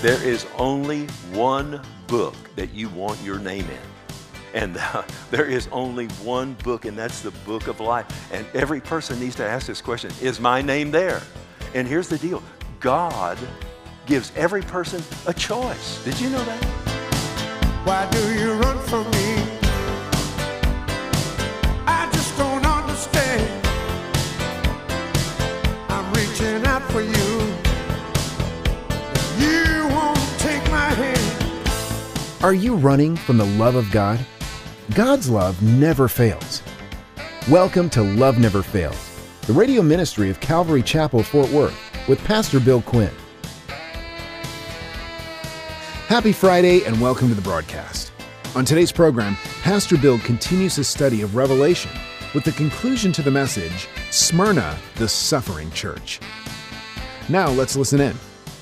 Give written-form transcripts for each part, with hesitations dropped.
There is only one book that you want your name in. And there is only one book, and that's the book of life. And every person needs to ask this question, is my name there? And here's the deal. God gives every person a choice. Did you know that? Why do you run from me? I just don't understand. I'm reaching out for you. You won't take my hand. Are you running from the love of God? God's love never fails. Welcome to Love Never Fails, the radio ministry of Calvary Chapel, Fort Worth, with Pastor Bill Quinn. Happy Friday and welcome to the broadcast. On today's program, Pastor Bill continues his study of Revelation with the conclusion to the message, Smyrna, the Suffering Church. Now let's listen in.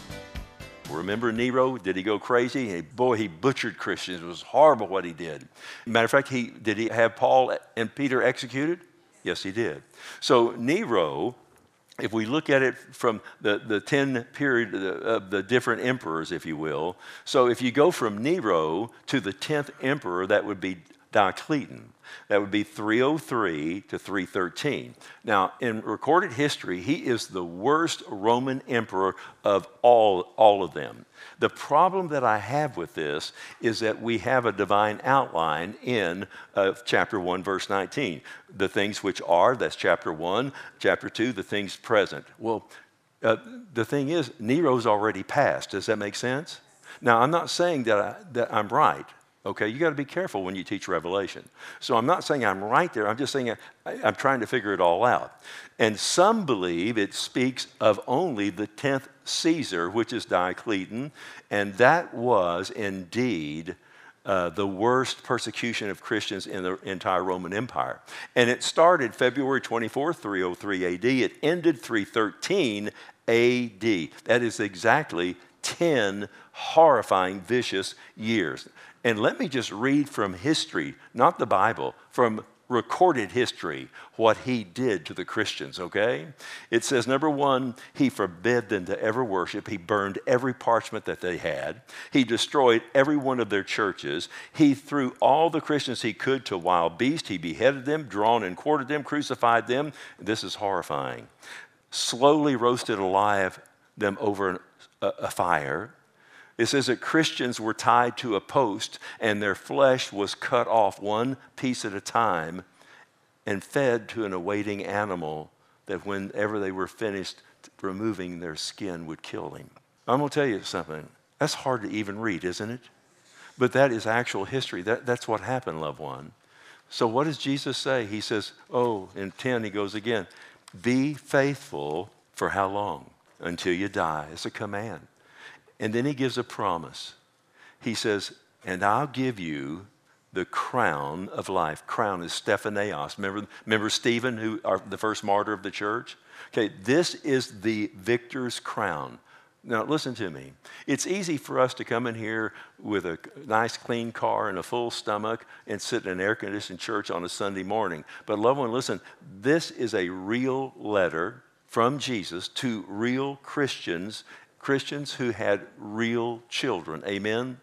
Remember Nero? Did he go crazy? He butchered Christians. It was horrible what he did. Matter of fact, did he have Paul and Peter executed? Yes, he did. So Nero, if we look at it from the 10 period of the different emperors, if you will, so if you go from Nero to the 10th emperor, that would be Diocletian. That would be 303 to 313. Now, in recorded history, he is the worst Roman emperor of all of them. The problem that I have with this is that we have a divine outline in chapter 1, verse 19. The things which are, that's chapter 1. Chapter 2, the things present. Well, the thing is, Nero's already passed. Does that make sense? Now, I'm not saying that I'm right. Okay, you got to be careful when you teach Revelation. So I'm not saying I'm right there. I'm just saying I'm trying to figure it all out. And some believe it speaks of only the 10th Caesar, which is Diocletian, and that was indeed the worst persecution of Christians in the entire Roman Empire. And it started February 24, 303 AD. It ended 313 AD. That is exactly 10 horrifying, vicious years. And let me just read from history, not the Bible, from recorded history, what he did to the Christians, okay? It says, number one, he forbid them to ever worship. He burned every parchment that they had. He destroyed every one of their churches. He threw all the Christians he could to wild beasts. He beheaded them, drawn and quartered them, crucified them. This is horrifying. Slowly roasted alive them over a fire. It says that Christians were tied to a post and their flesh was cut off one piece at a time and fed to an awaiting animal that whenever they were finished removing their skin would kill him. I'm going to tell you something. That's hard to even read, isn't it? But that is actual history. That's what happened, loved one. So what does Jesus say? He says, in 10 he goes again, be faithful for how long? Until you die. It's a command. And then he gives a promise. He says, and I'll give you the crown of life. Crown is Stephaneos. Remember Stephen, the first martyr of the church? Okay, this is the victor's crown. Now, listen to me. It's easy for us to come in here with a nice, clean car and a full stomach and sit in an air-conditioned church on a Sunday morning. But, loved one, listen, this is a real letter from Jesus to real Christians who had real children. Amen?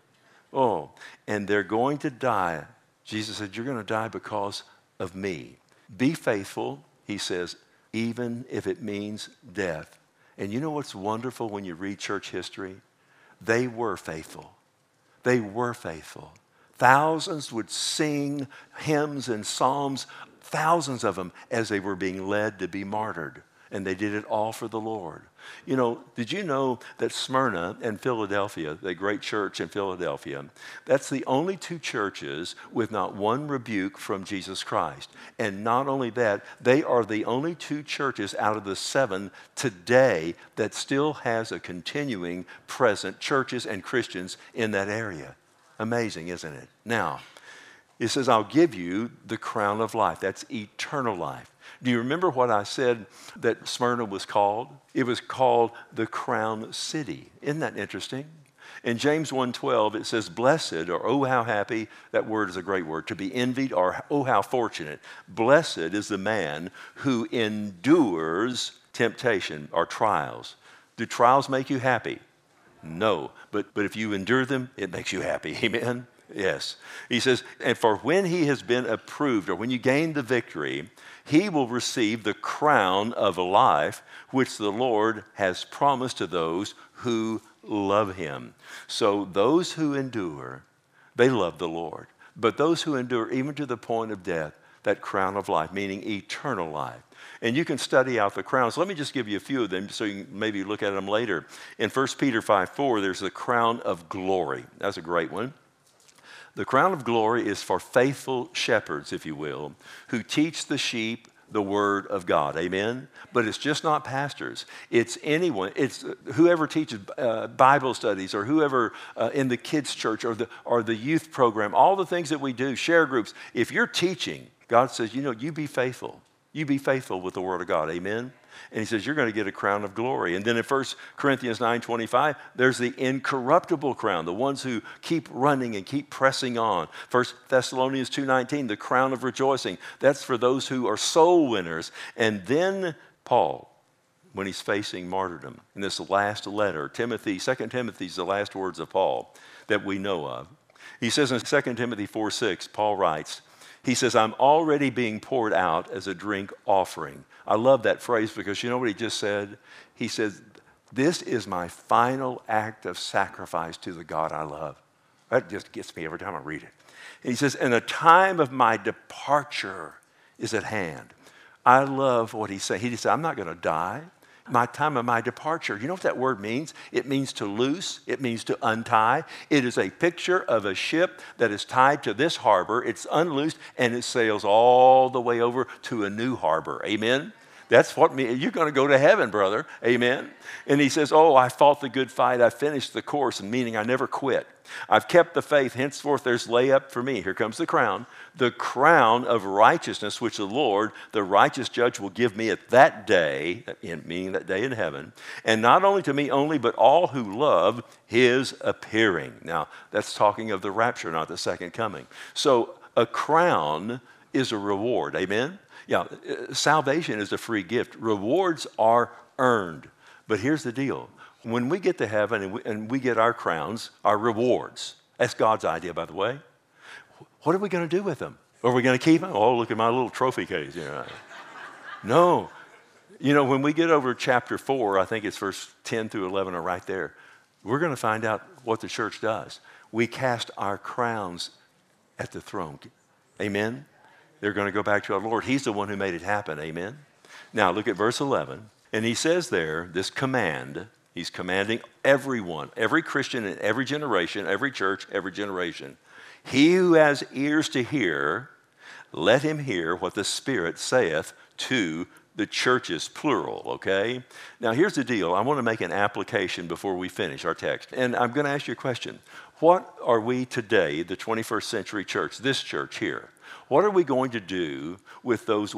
And they're going to die. Jesus said, you're going to die because of me. Be faithful, he says, even if it means death. And you know what's wonderful when you read church history? They were faithful. They were faithful. Thousands would sing hymns and psalms, thousands of them, as they were being led to be martyred. And they did it all for the Lord. You know, did you know that Smyrna and Philadelphia, the great church in Philadelphia, that's the only two churches with not one rebuke from Jesus Christ. And not only that, they are the only two churches out of the 7 today that still has a continuing present churches and Christians in that area. Amazing, isn't it? Now, it says, I'll give you the crown of life. That's eternal life. Do you remember what I said that Smyrna was called? It was called the Crown City. Isn't that interesting? In James 1:12, it says, blessed, or oh, how happy, that word is a great word, to be envied, or oh, how fortunate. Blessed is the man who endures temptation or trials. Do trials make you happy? No. But if you endure them, it makes you happy. Amen? Yes. He says, and for when he has been approved, or when you gain the victory, he will receive the crown of life, which the Lord has promised to those who love him. So those who endure, they love the Lord. But those who endure even to the point of death, that crown of life, meaning eternal life. And you can study out the crowns. Let me just give you a few of them so you can maybe look at them later. In 1 Peter 5:4, there's the crown of glory. That's a great one. The crown of glory is for faithful shepherds, if you will, who teach the sheep the word of God. Amen? But it's just not pastors. It's anyone. It's whoever teaches Bible studies, or whoever in the kids' church, or the youth program, all the things that we do, share groups. If you're teaching, God says, you be faithful. You be faithful with the word of God. Amen? And he says, you're going to get a crown of glory. And then in 1 Corinthians 9:25, there's the incorruptible crown, the ones who keep running and keep pressing on. 1 Thessalonians 2:19, the crown of rejoicing. That's for those who are soul winners. And then Paul, when he's facing martyrdom, in this last letter, 2 Timothy is the last words of Paul that we know of. He says in 2 Timothy 4:6, Paul writes, he says, I'm already being poured out as a drink offering. I love that phrase because you know what he just said? He says, this is my final act of sacrifice to the God I love. That just gets me every time I read it. And he says, and the time of my departure is at hand. I love what he's saying. He said, I'm not going to die. My time of my departure. You know what that word means? It means to loose. It means to untie. It is a picture of a ship that is tied to this harbor. It's unloosed and it sails all the way over to a new harbor. Amen? That's what you're going to go to heaven, brother. Amen? And he says, I fought the good fight. I finished the course, meaning I never quit. I've kept the faith. Henceforth, there's layup for me. Here comes the crown of righteousness, which the Lord, the righteous judge, will give me at that day, meaning that day in heaven. And not only to me only, but all who love his appearing. Now, that's talking of the rapture, not the second coming. So a crown is a reward. Amen? Yeah, salvation is a free gift. Rewards are earned. But here's the deal. When we get to heaven and we get our crowns, our rewards, that's God's idea, by the way, what are we going to do with them? Are we going to keep them? Oh, look at my little trophy case. No. When we get over chapter 4, I think it's verse 10 through 11 are right there, we're going to find out what the church does. We cast our crowns at the throne. Amen? They're going to go back to our Lord. He's the one who made it happen. Amen? Now, look at verse 11. And he says there, this command, he's commanding everyone, every Christian in every generation, every church, every generation. He who has ears to hear, let him hear what the Spirit saith to the churches, plural, okay? Now, here's the deal. I want to make an application before we finish our text. And I'm going to ask you a question. What are we today, the 21st century church, this church here, what are we going to do with those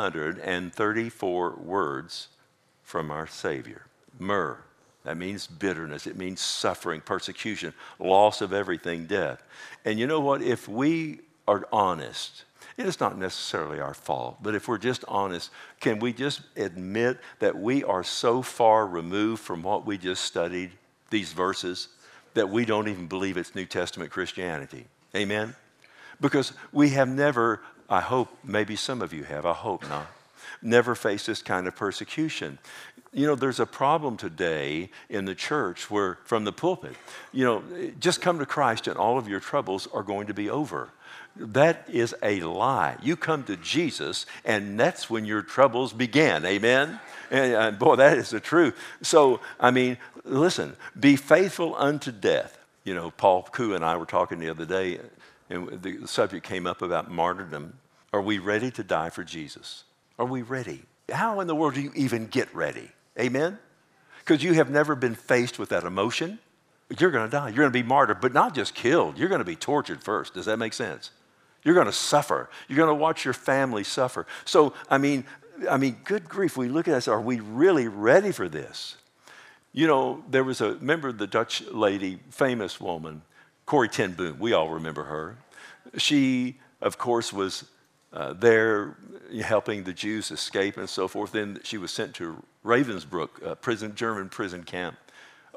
134 words from our Savior? Myrrh. That means bitterness. It means suffering, persecution, loss of everything, death. And you know what? If we are honest, it is not necessarily our fault, but if we're just honest, can we just admit that we are so far removed from what we just studied, these verses, that we don't even believe it's New Testament Christianity? Amen? Because we have never, I hope, maybe some of you have, I hope not, never faced this kind of persecution. There's a problem today in the church where, from the pulpit, just come to Christ and all of your troubles are going to be over. That is a lie. You come to Jesus and that's when your troubles began. Amen? And boy, that is the truth. So, listen, be faithful unto death. Paul Koo and I were talking the other day, and the subject came up about martyrdom. Are we ready to die for Jesus? Are we ready? How in the world do you even get ready? Amen? Because you have never been faced with that emotion. You're going to die. You're going to be martyred, but not just killed. You're going to be tortured first. Does that make sense? You're going to suffer. You're going to watch your family suffer. So, good grief, we look at this, are we really ready for this? There was remember the Dutch lady, famous woman, Corrie ten Boom. We all remember her. She, of course, was there helping the Jews escape and so forth. Then she was sent to Ravensbrück, German prison camp.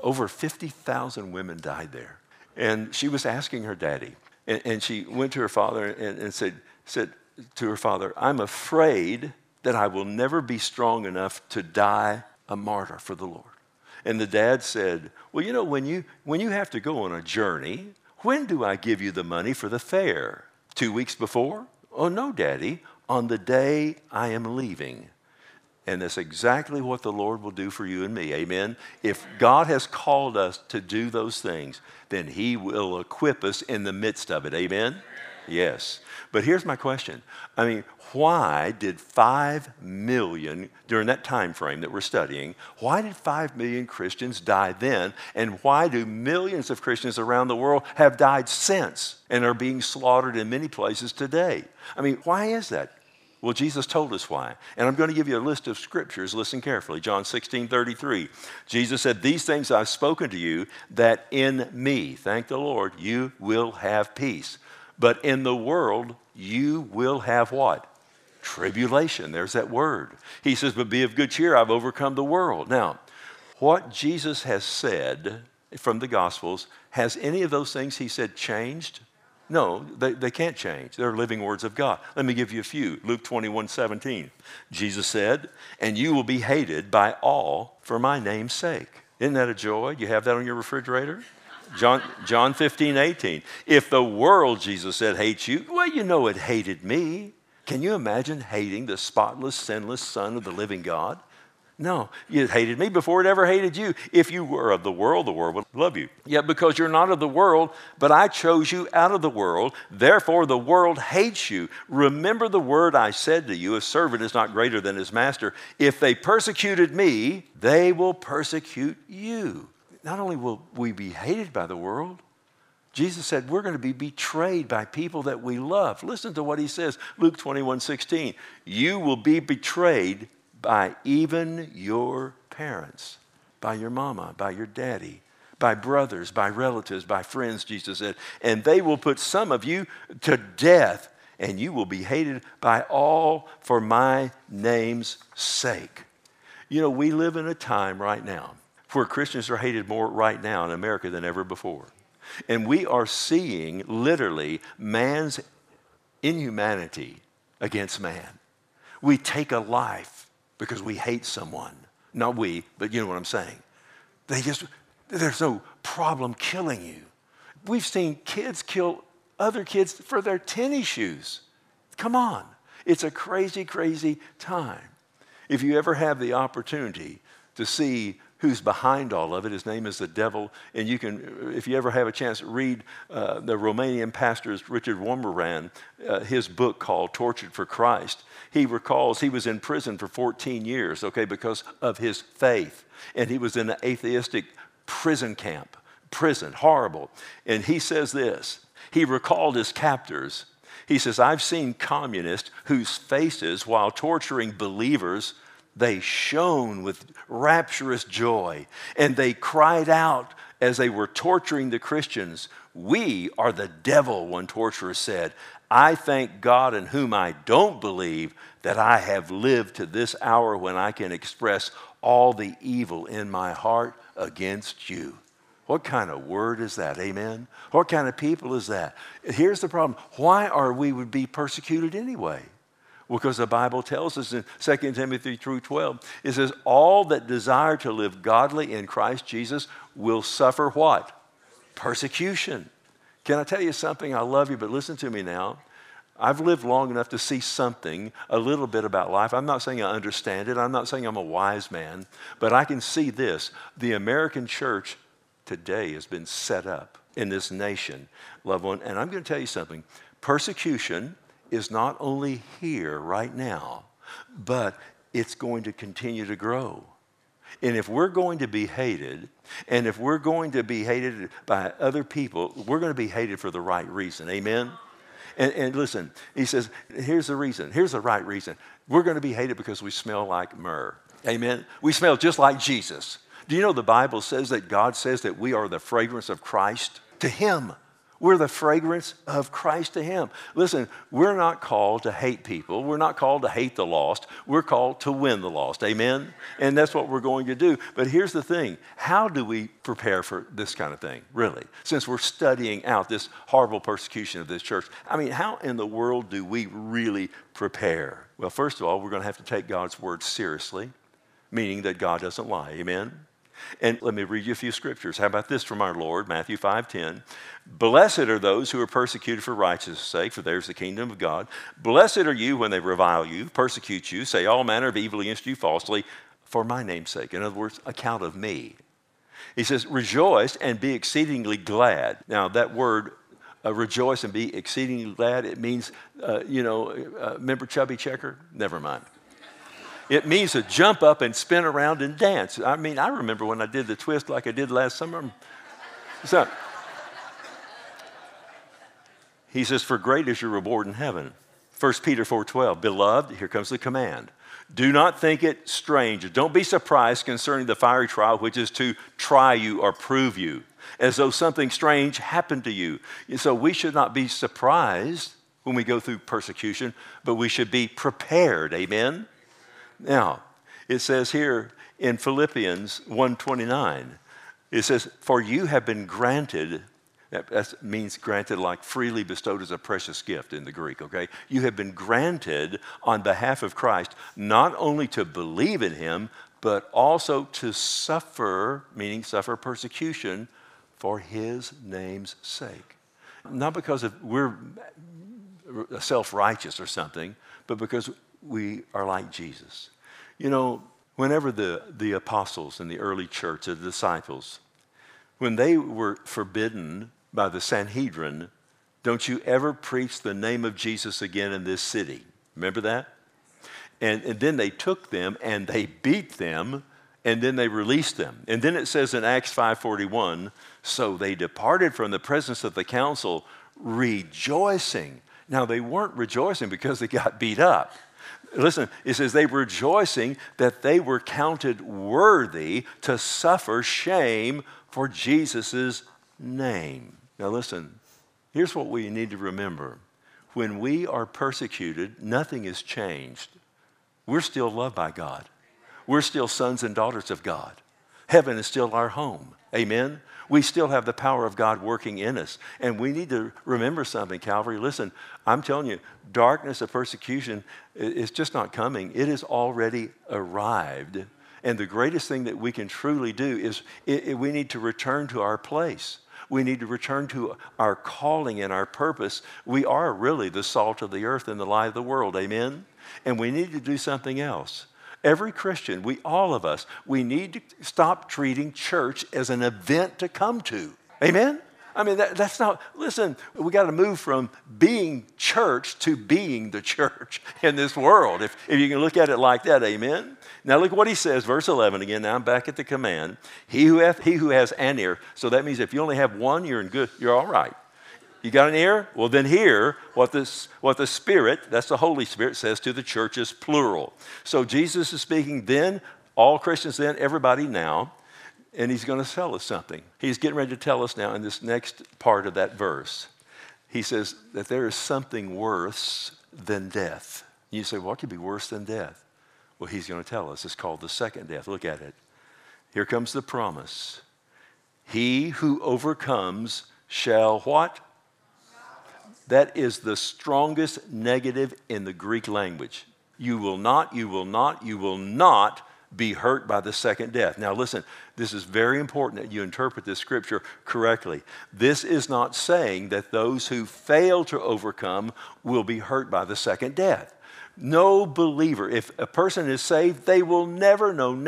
Over 50,000 women died there. And she was asking her daddy. And she went to her father and said to her father, I'm afraid that I will never be strong enough to die a martyr for the Lord. And the dad said, well, you know, when you have to go on a journey, when do I give you the money for the fare? 2 weeks before? Oh, no, Daddy, on the day I am leaving. And that's exactly what the Lord will do for you and me, amen? If God has called us to do those things, then he will equip us in the midst of it, amen? Yes. But here's my question. I mean, why did 5 million, during that time frame that we're studying, why did 5 million Christians die then? And why do millions of Christians around the world have died since and are being slaughtered in many places today? I mean, why is that? Well, Jesus told us why. And I'm going to give you a list of scriptures. Listen carefully. John 16:33. Jesus said, these things I've spoken to you, that in me, thank the Lord, you will have peace. But in the world, you will have what? Tribulation. There's that word. He says, but be of good cheer. I've overcome the world. Now, what Jesus has said from the Gospels, has any of those things he said changed? No, they can't change. They're living words of God. Let me give you a few. Luke 21:17. Jesus said, and you will be hated by all for my name's sake. Isn't that a joy? You have that on your refrigerator? John 15:18. If the world, Jesus said, hates you, well, you know it hated me. Can you imagine hating the spotless, sinless Son of the living God? No, it hated me before it ever hated you. If you were of the world would love you. Yet because you're not of the world, but I chose you out of the world, therefore the world hates you. Remember the word I said to you, a servant is not greater than his master. If they persecuted me, they will persecute you. Not only will we be hated by the world, Jesus said we're going to be betrayed by people that we love. Listen to what he says, Luke 21:16. You will be betrayed by even your parents, by your mama, by your daddy, by brothers, by relatives, by friends, Jesus said. And they will put some of you to death, and you will be hated by all for my name's sake. You know, we live in a time right now where Christians are hated more right now in America than ever before. And we are seeing literally man's inhumanity against man. We take a life because we hate someone. Not we, but you know what I'm saying. There's no problem killing you. We've seen kids kill other kids for their tennis shoes. Come on. It's a crazy, crazy time. If you ever have the opportunity to see who's behind all of it, his name is the devil. And you can, if you ever have a chance, read the Romanian pastor Richard Wurmbrand, his book called Tortured for Christ. He recalls he was in prison for 14 years, okay, because of his faith. And he was in an atheistic prison camp. Prison, horrible. And he says this, he recalled his captors. He says, I've seen communists whose faces, while torturing believers, they shone with rapturous joy, and they cried out as they were torturing the Christians, we are the devil, one torturer said. I thank God in whom I don't believe that I have lived to this hour when I can express all the evil in my heart against you. What kind of word is that? Amen? What kind of people is that? Here's the problem. Why are we would be persecuted anyway? Because the Bible tells us in 2 Timothy 3:12, it says, all that desire to live godly in Christ Jesus will suffer what? Persecution. Can I tell you something? I love you, but listen to me now. I've lived long enough to see something, a little bit about life. I'm not saying I understand it. I'm not saying I'm a wise man, but I can see this. The American church today has been set up in this nation, loved one. And I'm going to tell you something. Persecution is not only here right now, but it's going to continue to grow. And if we're going to be hated, and if we're going to be hated by other people, we're going to be hated for the right reason. Amen? And listen, he says, here's the reason. Here's the right reason. We're going to be hated because we smell like myrrh. Amen? We smell just like Jesus. Do you know the Bible says that God says that we are the fragrance of Christ to him? We're the fragrance of Christ to him. Listen, we're not called to hate people. We're not called to hate the lost. We're called to win the lost. Amen? And that's what we're going to do. But here's the thing. How do we prepare for this kind of thing, really? Since we're studying out this horrible persecution of this church, I mean, how in the world do we really prepare? Well, first of all, we're going to have to take God's word seriously, meaning that God doesn't lie. Amen? And let me read you a few scriptures. How about this from our Lord, Matthew 5:10. Blessed are those who are persecuted for righteousness' sake, for theirs is the kingdom of God. Blessed are you when they revile you, persecute you, say all manner of evil against you falsely, for my name's sake. In other words, account of me. He says, rejoice and be exceedingly glad. Now, that word, rejoice and be exceedingly glad, it means, remember Chubby Checker? Never mind. It means to jump up and spin around and dance. I mean, I remember when I did the twist like I did last summer. So, he says, for great is your reward in heaven. 1 Peter 4:12, beloved, here comes the command. Do not think it strange. Don't be surprised concerning the fiery trial, which is to try you or prove you, as though something strange happened to you. And so we should not be surprised when we go through persecution, but we should be prepared. Amen? Now, it says here in Philippians 1:29, it says, for you have been granted, that means granted like freely bestowed as a precious gift in the Greek, okay? You have been granted on behalf of Christ, not only to believe in him, but also to suffer, meaning suffer persecution for his name's sake. Not because we're self-righteous or something, but because we are like Jesus. You know, whenever the apostles in the early church, the disciples, when they were forbidden by the Sanhedrin, don't you ever preach the name of Jesus again in this city. Remember that? And then they took them and they beat them and then they released them. And then it says in Acts 5:41, so they departed from the presence of the council rejoicing. Now they weren't rejoicing because they got beat up. Listen, it says they were rejoicing that they were counted worthy to suffer shame for Jesus' name. Now listen, here's what we need to remember. When we are persecuted, nothing is changed. We're still loved by God. We're still sons and daughters of God. Heaven is still our home. Amen? We still have the power of God working in us. And we need to remember something, Calvary. Listen, I'm telling you, darkness of persecution is just not coming. It has already arrived. And the greatest thing that we can truly do is we need to return to our place. We need to return to our calling and our purpose. We are really the salt of the earth and the light of the world. Amen? And we need to do something else. Every Christian, all of us, we need to stop treating church as an event to come to. Amen? I mean, that's not, listen, we got to move from being church to being the church in this world, if you can look at it like that, amen? Now look what he says, verse 11 again, now I'm back at the command. He who has an ear, so that means if you only have one, you're all right. You got an ear? Well, then hear what the Spirit, that's the Holy Spirit, says to the churches, plural. So Jesus is speaking then, all Christians then, everybody now, and he's going to tell us something. He's getting ready to tell us now in this next part of that verse. He says that there is something worse than death. You say, what could be worse than death? Well, he's going to tell us. It's called the second death. Look at it. Here comes the promise. He who overcomes shall what? That is the strongest negative in the Greek language. You will not be hurt by the second death. Now listen, this is very important that you interpret this scripture correctly. This is not saying that those who fail to overcome will be hurt by the second death. No believer, if a person is saved, they will never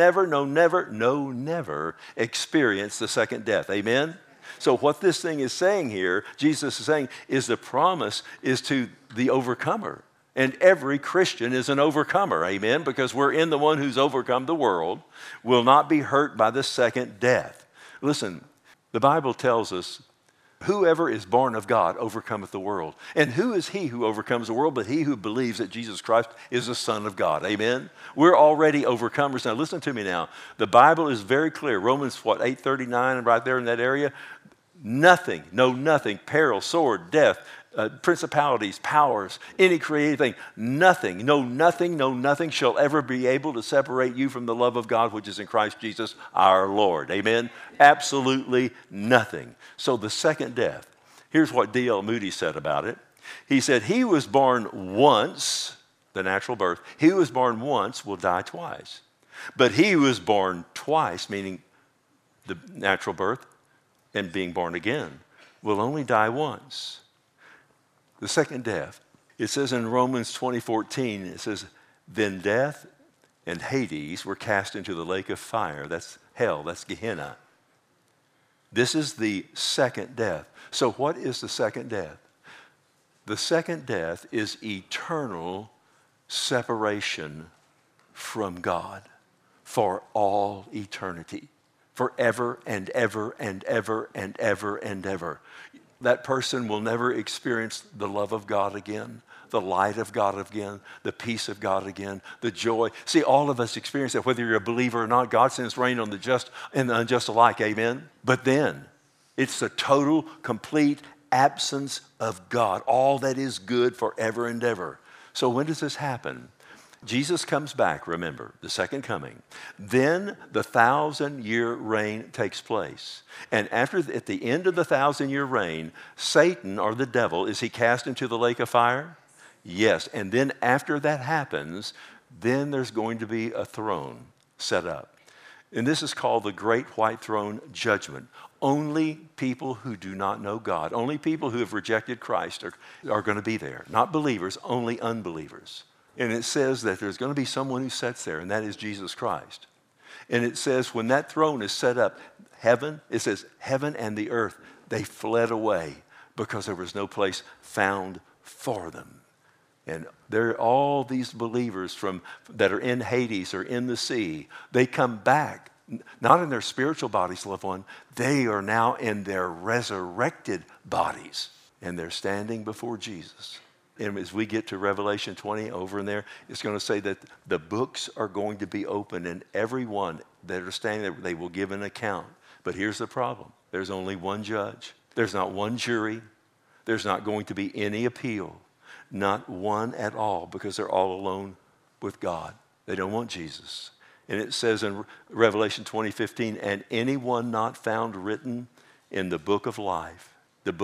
experience the second death. Amen? So what this thing is saying here, Jesus is saying, is the promise is to the overcomer. And every Christian is an overcomer, amen? Because we're in the one who's overcome the world, will not be hurt by the second death. Listen, the Bible tells us, whoever is born of God overcometh the world. And who is he who overcomes the world but he who believes that Jesus Christ is the Son of God, amen? We're already overcomers. Now listen to me now. The Bible is very clear. Romans 8:39, right there in that area. Nothing, no nothing, peril, sword, death, principalities, powers, any created thing, nothing, no nothing shall ever be able to separate you from the love of God which is in Christ Jesus our Lord. Amen? Absolutely nothing. So the second death, here's what D.L. Moody said about it. He said, he was born once, the natural birth, he who was born once will die twice. But he who was born twice, meaning the natural birth and being born again, will only die once. The second death, it says in Romans 20:14, it says, then death and Hades were cast into the lake of fire. That's hell, that's Gehenna. This is the second death. So what is the second death? The second death is eternal separation from God for all eternity, forever and ever and ever and ever and ever. That person will never experience the love of God again, the light of God again, the peace of God again, the joy. See, all of us experience that, whether you're a believer or not. God sends rain on the just and the unjust alike, amen? But then, it's the total, complete absence of God, all that is good forever and ever. So when does this happen? Jesus comes back, remember, the second coming. Then the 1,000-year reign takes place. And at the end of the 1,000-year reign, Satan, or the devil, is he cast into the lake of fire? Yes. And then after that happens, then there's going to be a throne set up. And this is called the Great White Throne Judgment. Only people who do not know God, only people who have rejected Christ are going to be there. Not believers, only unbelievers. And it says that there's going to be someone who sits there, and that is Jesus Christ. And it says when that throne is set up, it says heaven and the earth, they fled away because there was no place found for them. And there are all these believers that are in Hades or in the sea. They come back, not in their spiritual bodies, loved one. They are now in their resurrected bodies, and they're standing before Jesus. And as we get to Revelation 20 over in there, it's going to say that the books are going to be open, and everyone that are standing there, they will give an account. But here's the problem. There's only one judge. There's not one jury. There's not going to be any appeal. Not one at all, because they're all alone with God. They don't want Jesus. And it says in Revelation 20:15, and anyone not found written in the book of life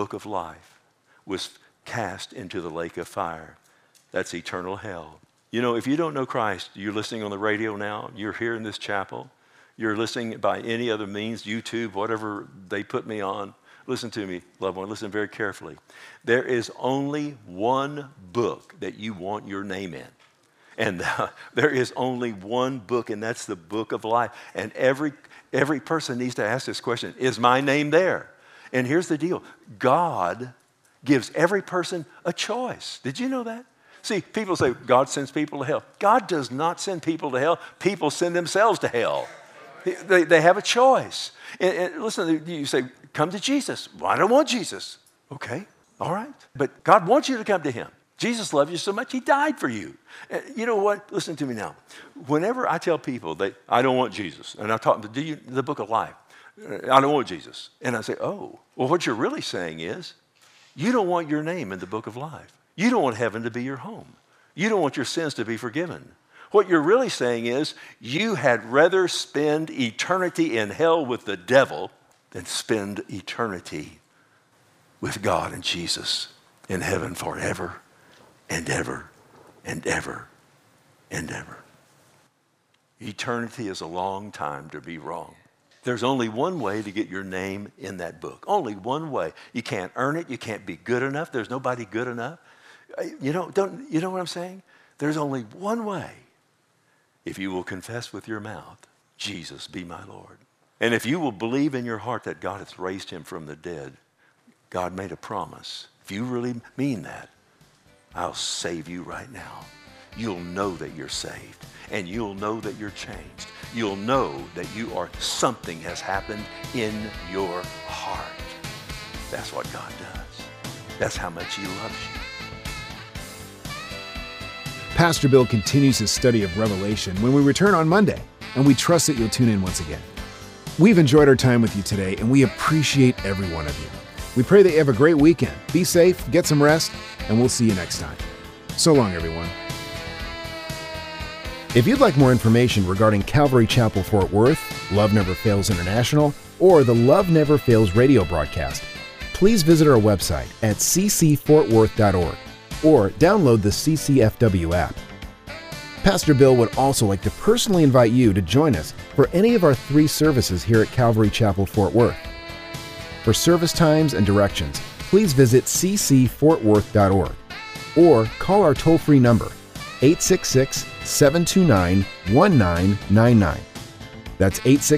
was cast into the lake of fire. That's eternal hell. You know, if you don't know Christ, you're listening on the radio now, you're here in this chapel, you're listening by any other means, YouTube, whatever they put me on. Listen to me, loved one, listen very carefully. There is only one book that you want your name in. And there is only one book, and that's the book of life. And every person needs to ask this question, is my name there? And here's the deal. God gives every person a choice. Did you know that? See, people say God sends people to hell. God does not send people to hell. People send themselves to hell. They have a choice. And listen, you say, come to Jesus. Well, I don't want Jesus. Okay, all right. But God wants you to come to him. Jesus loves you so much, he died for you. You know what? Listen to me now. Whenever I tell people that I don't want Jesus, and I talk to the book of life, I don't want Jesus. And I say, oh, well, what you're really saying is, you don't want your name in the book of life. You don't want heaven to be your home. You don't want your sins to be forgiven. What you're really saying is, you had rather spend eternity in hell with the devil than spend eternity with God and Jesus in heaven forever and ever and ever and ever. Eternity is a long time to be wrong. There's only one way to get your name in that book. Only one way. You can't earn it. You can't be good enough. There's nobody good enough. You know what I'm saying? There's only one way. If you will confess with your mouth, Jesus be my Lord. And if you will believe in your heart that God has raised him from the dead, God made a promise. If you really mean that, I'll save you right now. You'll know that you're saved, and you'll know that you're changed. You'll know that something has happened in your heart. That's what God does. That's how much he loves you. Pastor Bill continues his study of Revelation when we return on Monday, and we trust that you'll tune in once again. We've enjoyed our time with you today, and we appreciate every one of you. We pray that you have a great weekend. Be safe, get some rest, and we'll see you next time. So long, everyone. If you'd like more information regarding Calvary Chapel Fort Worth, Love Never Fails International, or the Love Never Fails radio broadcast, please visit our website at ccfortworth.org or download the CCFW app. Pastor Bill would also like to personally invite you to join us for any of our 3 services here at Calvary Chapel Fort Worth. For service times and directions, please visit ccfortworth.org or call our toll-free number, 866-729-1999. That's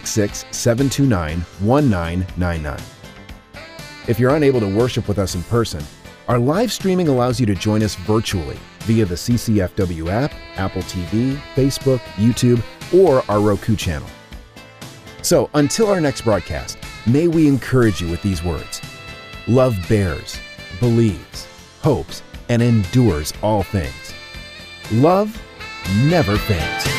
866-729-1999. If you're unable to worship with us in person, our live streaming allows you to join us virtually via the CCFW app, Apple TV, Facebook, YouTube, or our Roku channel. So until our next broadcast, may we encourage you with these words. Love bears, believes, hopes, and endures all things. Love never fails.